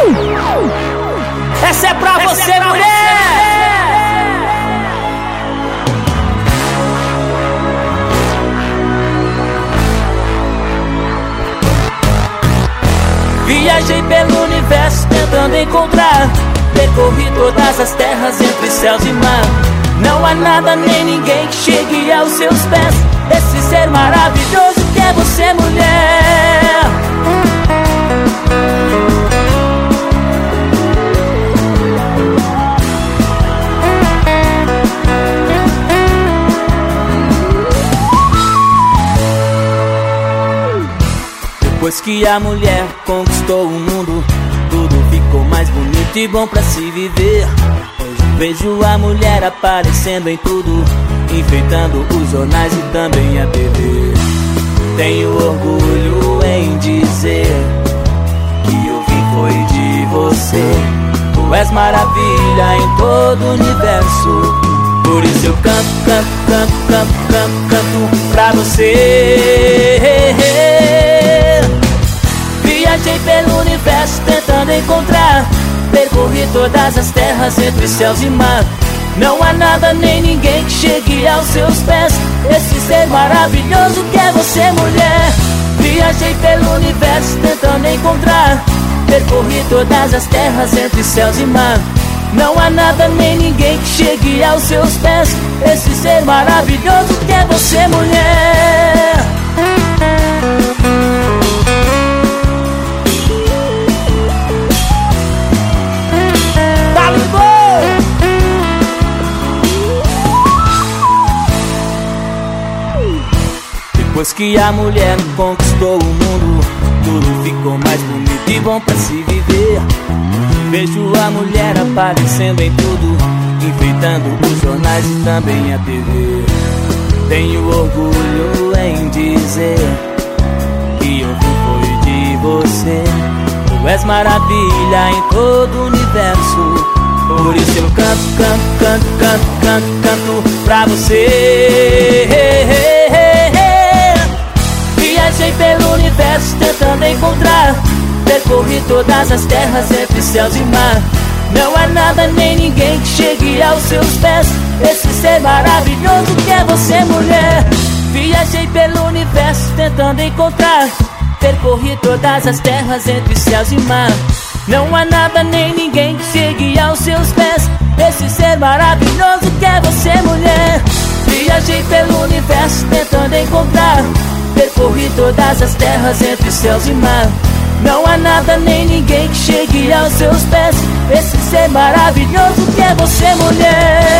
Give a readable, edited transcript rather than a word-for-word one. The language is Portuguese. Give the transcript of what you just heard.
Essa é pra você, mulher! Viajei pelo universo tentando encontrar, percorri todas as terras entre céus e mar. Não há nada nem ninguém que chegue aos seus pés. Esse ser maravilhoso que é você, mulher. Depois que a mulher conquistou o mundo, tudo ficou mais bonito e bom pra se viver. Hoje vejo a mulher aparecendo em tudo, enfeitando os jornais e também a TV. Tenho orgulho em dizer que eu vi foi de você. Tu és maravilha em todo o universo. Por isso eu canto, canto, canto, canto, canto, canto pra você. Viajei pelo universo tentando encontrar, percorri todas as terras entre céus e mar. Não há nada nem ninguém que chegue aos seus pés. Esse ser maravilhoso que é você, mulher. Viajei pelo universo tentando encontrar, percorri todas as terras entre céus e mar. Não há nada nem ninguém que chegue aos seus pés. Esse ser maravilhoso que é você, mulher. Depois que a mulher conquistou o mundo, tudo ficou mais bonito e bom pra se viver. Vejo a mulher aparecendo em tudo, enfeitando os jornais e também a TV. Tenho orgulho em dizer que eu vi foi de você. Tu és maravilha em todo o universo. Por isso eu canto, canto, canto, canto, canto, canto pra você. Viajei pelo universo tentando encontrar, percorri todas as terras entre céus e mar. Não há nada nem ninguém que chegue aos seus pés. Esse ser maravilhoso que é você, mulher. Viajei pelo universo tentando encontrar, percorri todas as terras entre céus e mar. Não há nada nem ninguém que chegue aos seus pés. Esse ser maravilhoso que é você, mulher. Viajei pelo universo tentando encontrar, percorri todas as terras entre céus e mar. Não há nada nem ninguém que chegue aos seus pés. Esse ser maravilhoso que é você, mulher.